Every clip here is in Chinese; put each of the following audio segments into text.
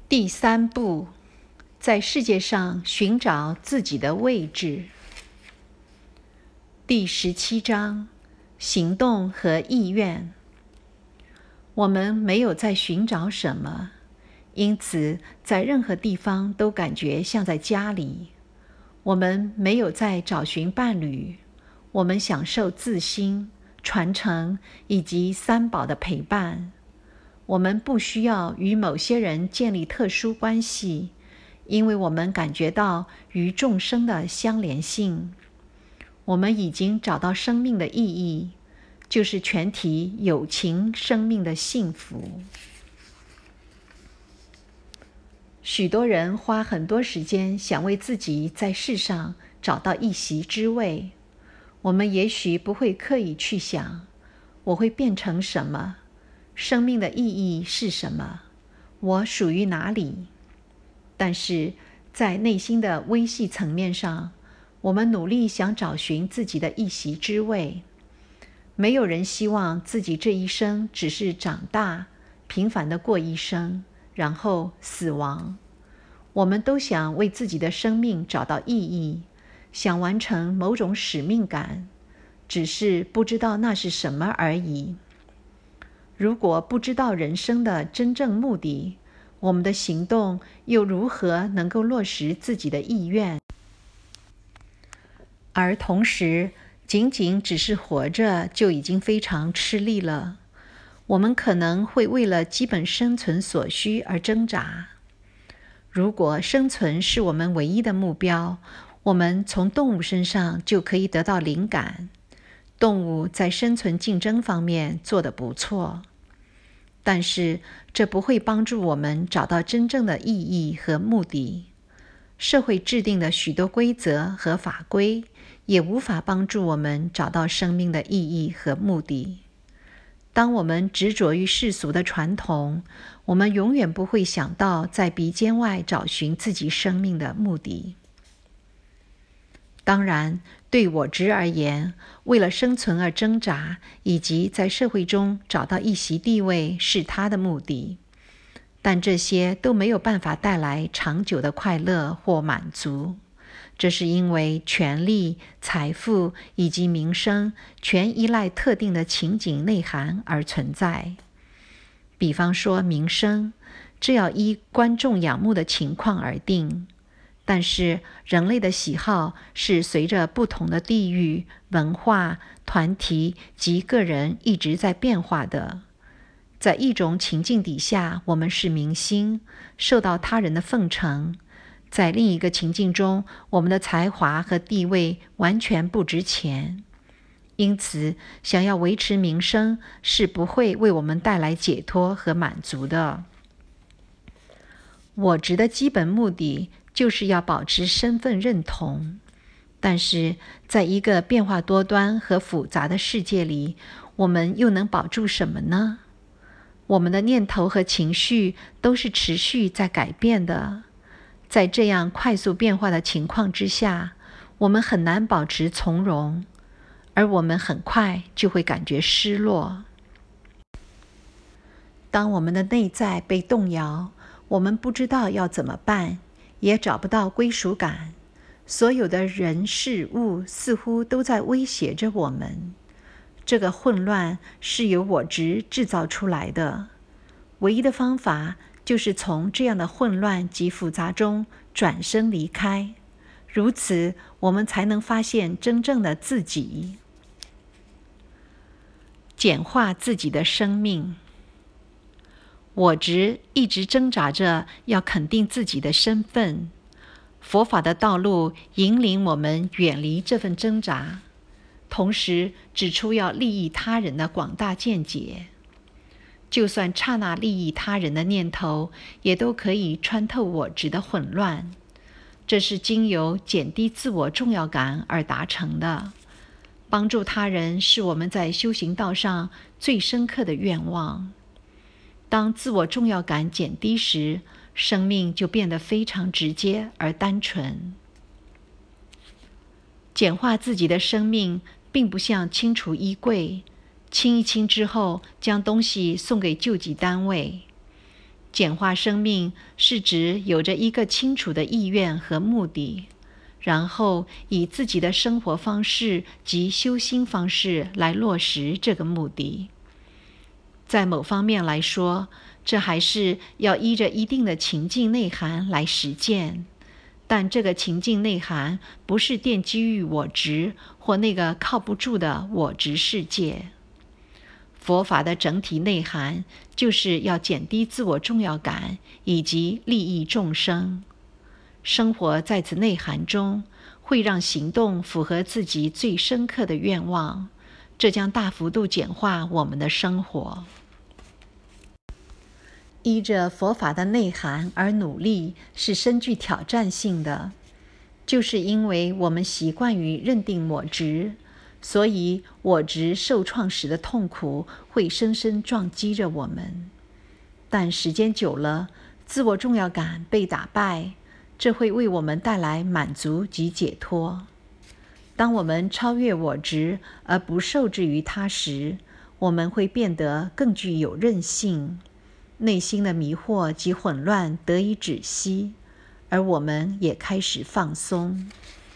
第3步，在世界上寻找自己的位置。第17章，行动和意愿。我们没有在寻找什么，因此在任何地方都感觉像在家里。我们没有在找寻伴侣，我们享受自心、传承以及三宝的陪伴。我们不需要与某些人建立特殊关系，因为我们感觉到与众生的相连性。我们已经找到生命的意义，就是全体有情生命的幸福。许多人花很多时间想为自己在世上找到一席之位。我们也许不会刻意去想，我会变成什么？生命的意义是什么？我属于哪里？但是在内心的微细层面上，我们努力想找寻自己的一席之位。没有人希望自己这一生只是长大，平凡地过一生，然后死亡。我们都想为自己的生命找到意义，想完成某种使命感，只是不知道那是什么而已。如果不知道人生的真正目的，我们的行动又如何能够落实自己的意愿？而同时，仅仅只是活着就已经非常吃力了。我们可能会为了基本生存所需而挣扎。如果生存是我们唯一的目标，我们从动物身上就可以得到灵感。动物在生存竞争方面做得不错。但是这不会帮助我们找到真正的意义和目的。社会制定的许多规则和法规也无法帮助我们找到生命的意义和目的。当我们执着于世俗的传统，我们永远不会想到在鼻尖外找寻自己生命的目的。当然，对我执而言，为了生存而挣扎，以及在社会中找到一席地位是他的目的。但这些都没有办法带来长久的快乐或满足。这是因为权力、财富以及名声全依赖特定的情景内涵而存在。比方说名声，这要依观众仰慕的情况而定。但是人类的喜好是随着不同的地域、文化、团体及个人一直在变化的。在一种情境底下，我们是明星，受到他人的奉承；在另一个情境中，我们的才华和地位完全不值钱。因此，想要维持名声是不会为我们带来解脱和满足的。我执的基本目的就是要保持身份认同，但是在一个变化多端和复杂的世界里，我们又能保住什么呢？我们的念头和情绪都是持续在改变的。在这样快速变化的情况之下，我们很难保持从容，而我们很快就会感觉失落。当我们的内在被动摇，我们不知道要怎么办，也找不到归属感。所有的人事物似乎都在威胁着我们。这个混乱是由我执制造出来的。唯一的方法就是从这样的混乱及复杂中转身离开，如此我们才能发现真正的自己。简化自己的生命。我执一直挣扎着要肯定自己的身份。佛法的道路引领我们远离这份挣扎，同时指出要利益他人的广大见解。就算刹那利益他人的念头，也都可以穿透我执的混乱。这是经由减低自我重要感而达成的。帮助他人是我们在修行道上最深刻的愿望。当自我重要感减低时，生命就变得非常直接而单纯。简化自己的生命，并不像清除衣柜，清一清之后将东西送给救济单位。 简化生命是指有着一个清楚的意愿和目的，然后以自己的生活方式及修心方式来落实这个目的。在某方面来说，这还是要依着一定的情境内涵来实践，但这个情境内涵不是奠基于我执或那个靠不住的我执世界。佛法的整体内涵就是要减低自我重要感以及利益众生。生活在此内涵中，会让行动符合自己最深刻的愿望，这将大幅度简化我们的生活。依着佛法的内涵而努力是深具挑战性的，就是因为我们习惯于认定我执，所以我执受创时的痛苦会深深撞击着我们。但时间久了，自我重要感被打败，这会为我们带来满足及解脱。当我们超越我执而不受制于它时，我们会变得更具有韧性，内心的迷惑及混乱得以止息，而我们也开始放松。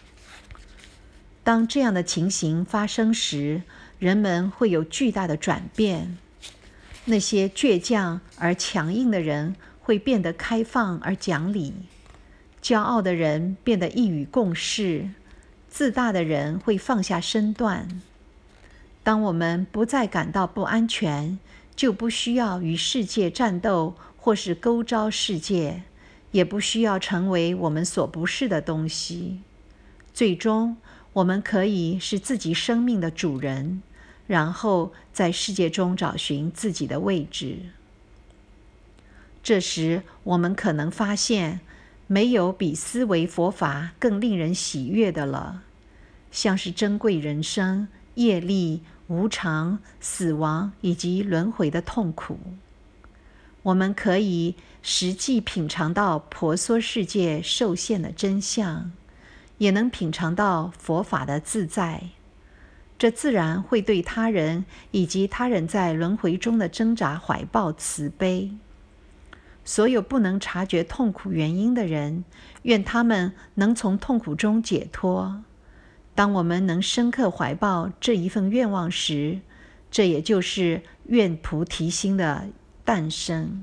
当这样的情形发生时，人们会有巨大的转变。那些倔强而强硬的人会变得开放而讲理，骄傲的人变得易于共事，自大的人会放下身段。当我们不再感到不安全，就不需要与世界战斗或是勾招世界，也不需要成为我们所不是的东西。最终，我们可以是自己生命的主人，然后在世界中找寻自己的位置。这时，我们可能发现，没有比思维佛法更令人喜悦的了，像是珍贵人生、业力、无常、死亡以及轮回的痛苦。我们可以实际品尝到婆娑世界受限的真相，也能品尝到佛法的自在。这自然会对他人以及他人在轮回中的挣扎怀抱慈悲。所有不能察觉痛苦原因的人，愿他们能从痛苦中解脱。当我们能深刻怀抱这一份愿望时，这也就是愿菩提心的诞生。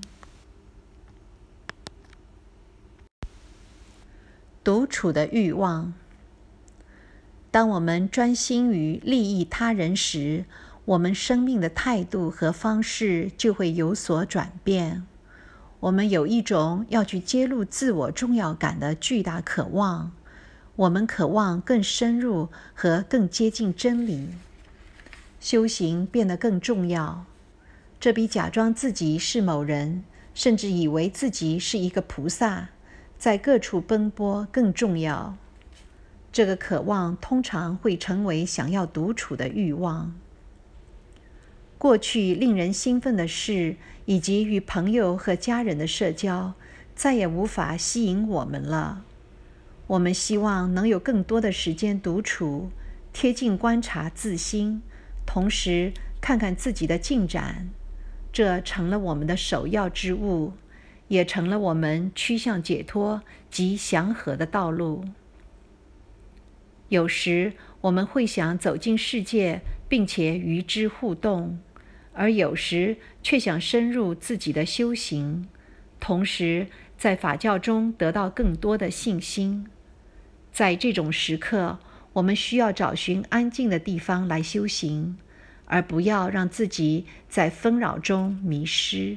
独处的欲望。当我们专心于利益他人时，我们生命的态度和方式就会有所转变。我们有一种要去揭露自我重要感的巨大渴望，我们渴望更深入和更接近真理。修行变得更重要，这比假装自己是某人，甚至以为自己是一个菩萨，在各处奔波更重要。这个渴望通常会成为想要独处的欲望。过去令人兴奋的事，以及与朋友和家人的社交，再也无法吸引我们了。我们希望能有更多的时间独处，贴近观察自心，同时看看自己的进展。这成了我们的首要之务，也成了我们趋向解脱及祥和的道路。有时我们会想走进世界，并且与之互动，而有时却想深入自己的修行，同时在法教中得到更多的信心。在这种时刻，我们需要找寻安静的地方来修行，而不要让自己在纷扰中迷失。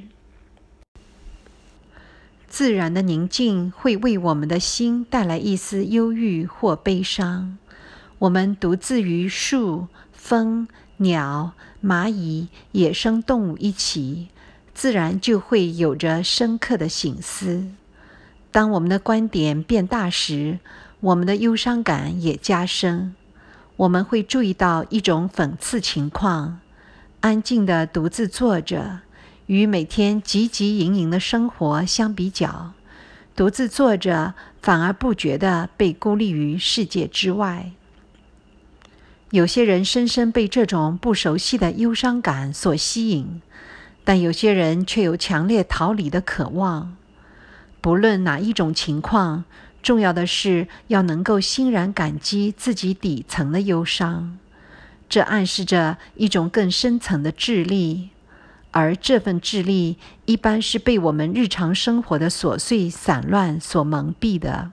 自然的宁静会为我们的心带来一丝忧郁或悲伤。我们独自与树、风、鸟、蚂蚁、野生动物一起，自然就会有着深刻的省思。当我们的观点变大时，我们的忧伤感也加深。我们会注意到一种讽刺情况：安静地独自坐着，与每天汲汲营营的生活相比较，独自坐着反而不觉得被孤立于世界之外。有些人深深被这种不熟悉的忧伤感所吸引， 但有些人却有强烈逃离的渴望。不论哪一种情况，重要的是要能够欣然感激自己底层的忧伤，这暗示着一种更深层的智力，而这份智力一般是被我们日常生活的琐碎散乱所蒙蔽的。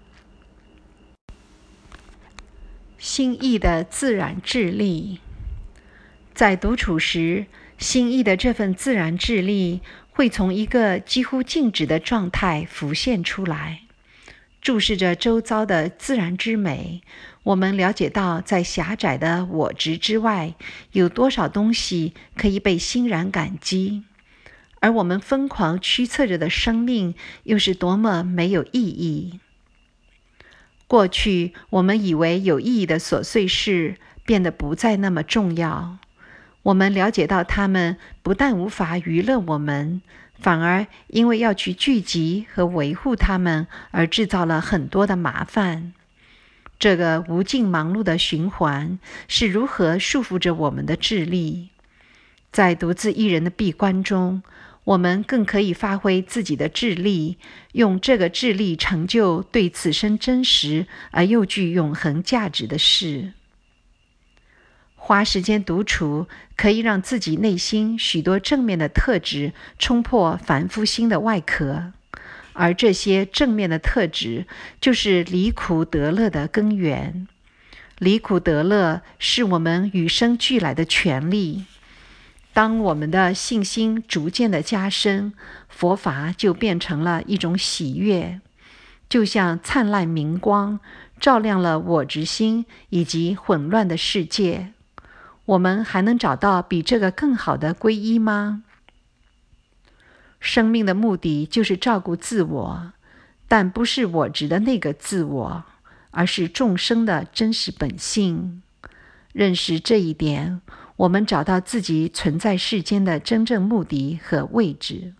心意的自然智力，在独处时，心意的这份自然智力会从一个几乎静止的状态浮现出来。注视着周遭的自然之美，我们了解到在狭窄的我执之外，有多少东西可以被欣然感激，而我们疯狂驱策着的生命又是多么没有意义。过去我们以为有意义的琐碎事变得不再那么重要，我们了解到它们不但无法娱乐我们，反而因为要去聚集和维护它们而制造了很多的麻烦。这个无尽忙碌的循环是如何束缚着我们的智力？在独自一人的闭关中，我们更可以发挥自己的智力，用这个智力成就对此生真实而又具永恒价值的事。花时间独处，可以让自己内心许多正面的特质冲破凡夫心的外壳，而这些正面的特质就是离苦得乐的根源。离苦得乐是我们与生俱来的权利。当我们的信心逐渐的加深，佛法就变成了一种喜悦，就像灿烂明光，照亮了我执心以及混乱的世界。我们还能找到比这个更好的皈依吗？生命的目的就是照顾自我，但不是我执的那个自我，而是众生的真实本性。认识这一点，我们找到自己存在世间的真正目的和位置。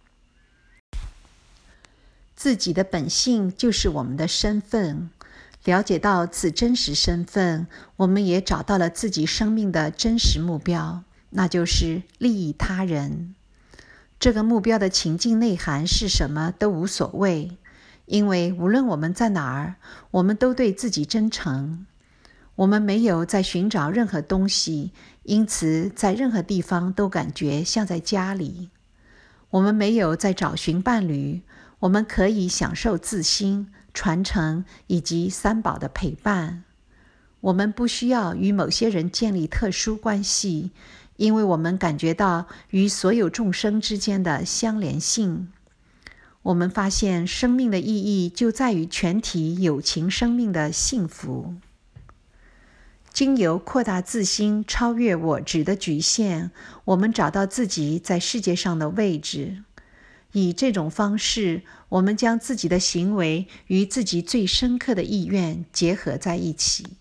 自己的本性就是我们的身份，了解到此真实身份，我们也找到了自己生命的真实目标，那就是利益他人。这个目标的情境内涵是什么都无所谓，因为无论我们在哪儿，我们都对自己真诚。我们没有在寻找任何东西，因此在任何地方都感觉像在家里。我们没有在找寻伴侣，我们可以享受自心、传承以及三宝的陪伴。我们不需要与某些人建立特殊关系，因为我们感觉到与所有众生之间的相连性。我们发现生命的意义就在于全体有情生命的幸福。经由扩大自心，超越我执的局限，我们找到自己在世界上的位置。以这种方式，我们将自己的行为与自己最深刻的意愿结合在一起。